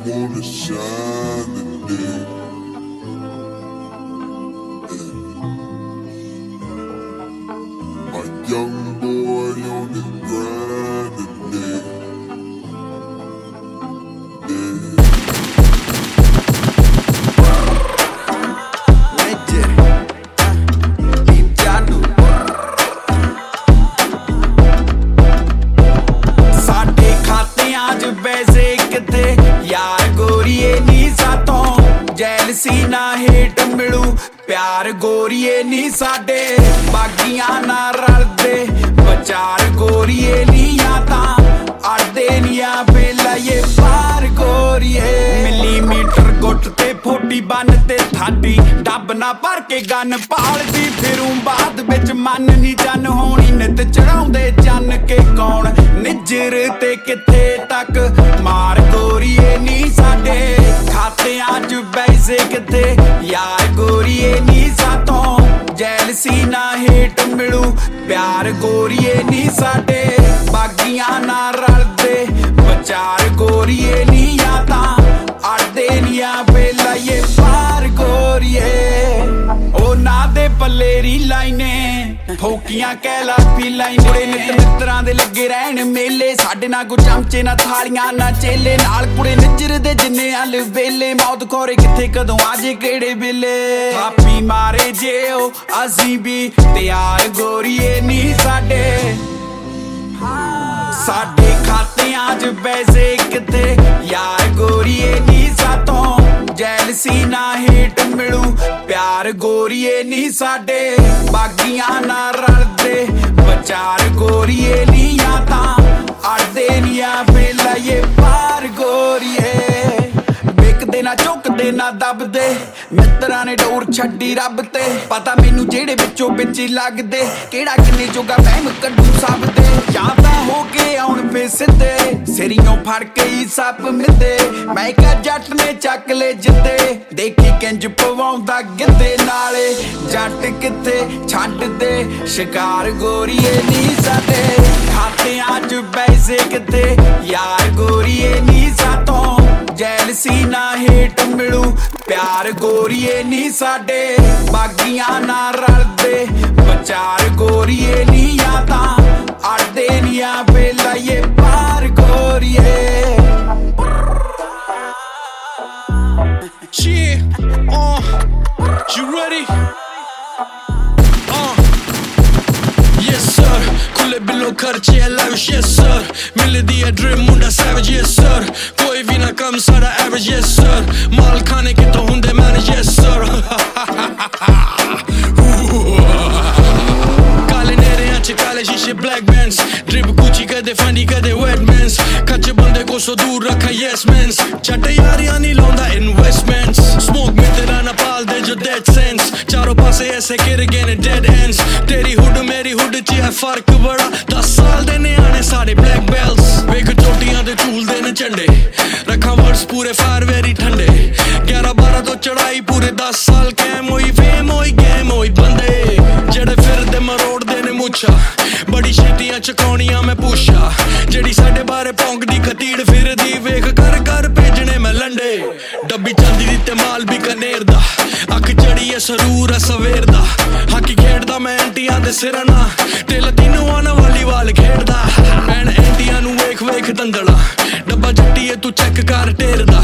wanna shine today. My young boy on his grind today. Jealousy ना hate मिलू प्यार गोरीए नी साडे बागियां ना रलदे बचार गोरीए नी यादा अड़दे निया बेला ये पार गोरीए मिलीमीटर गुट ते 40 बन ते थाडी डब ना भर के गन पालदी फिरूं बाद विच मन नी जन होनी नित चढ़ाउंदे जन के कौन निजर ते किथे तक मार गोरीए नी साडे खातियां च पैसे किथे यार गोरीए नी सातों जैलसी ना हेट मिलू प्यार गोरीए नी साडे बागियां ना रलदे बचार गोरीए नी यादा अड़दे निया बेला ये पार गोरीए ओ ना दे पलेरी लाइने फौकियां कैला पी लाइने कुड़े नित मित्रां दे लगे रहन मेले साडे ना कोई चमचे ना थालियां ना चेले नाल कुड़े निजर दे जिन्ने अल वेले मौत खोरे किथे कदों आजे केड़े वेले थापी मारे जे ओ असीं भी तैयार गोरीए नी साडे साडे खातियां च पैसे किथे यार गोरीए नी सातों जैलसी ना हेट मिलू प्यार गोरीए नी साडे बागियां ना रलदे बचार गोरीए नी यादा अड़दे निया बेला ये पार गोरीए बिकदे ना झुकदे ना दबदे मित्रां ने डोर छड्डी रब ते पता मैनू जेड़े विचों विच लगदे केड़ा किन्ने जोगा फहम कड्डू सब दे यादां हो के आउण पे सिद्धे सिरियों फड़ के ही सप मिदे मैं क्या जट ने चक ले जिद्दे देखी किंज पवाउंदा गिद्दे नाले जट किथे छड्ड दे शिकार गोरीए नी साडे खातियां च पैसे किथे यार गोरीए नी सातों जैलसी ना हेट मिलू प्यार गोरीए नी साडे बागियां ना रलदे बचार गोरीए नी यादा अड़दे निया बेला ये पार गोरीए You ready? Yes sir, खुले बिलो खर्चे lavish yes sir मिल दिया ड्रीम मुंडा savage yes sir कोई भी ना कम सारा average yes sir माल खाने के तो हुंदे manage yes sir काले नेरे आंचे काले शीशे black bands ड्रिप गुची कदे फंडी कदे wet mans कच्चे बंदे को सो दूर रखा yes mans चटे यारियां नहीं लौंदा investments smoke में तेरा ना पाल दे जो dead sense चारों पासे ऐसे गिर गए ने dead ends तेरी हुड मेरी हुड च है फर्क बड़ा 10 साल दे ने आने सारे black belts वेख चोटियां दे झूल दे ने झंडे रखा वर्ड्स पूरे फायर वेरी ठंडे 11-12 तो चढ़ाई पूरे 10 साल कैम होई फेम होई गेम होई बंदे जेड़े फिर दे मरोड़ दे ने मुच्छा बड़ी छेतियां चकाउणियां मैं पूछा जेड़ी साडे बारे भौंकदी खतीड़ फिरदी वेख कर कर भेजने मैं लंडे डब्बी चांदी दी ते माल भी कनेर दा अख चढ़ी है सरूर है सवेर दा हाकी खेड़दा मैं एंटियां दे सिरां ना ते लतीनू आना वालीबाल खेड़दा भैन एंटियां नू वेख वेख दंदड़ा डब्बा जट्टी है तू चेक कर टेरदा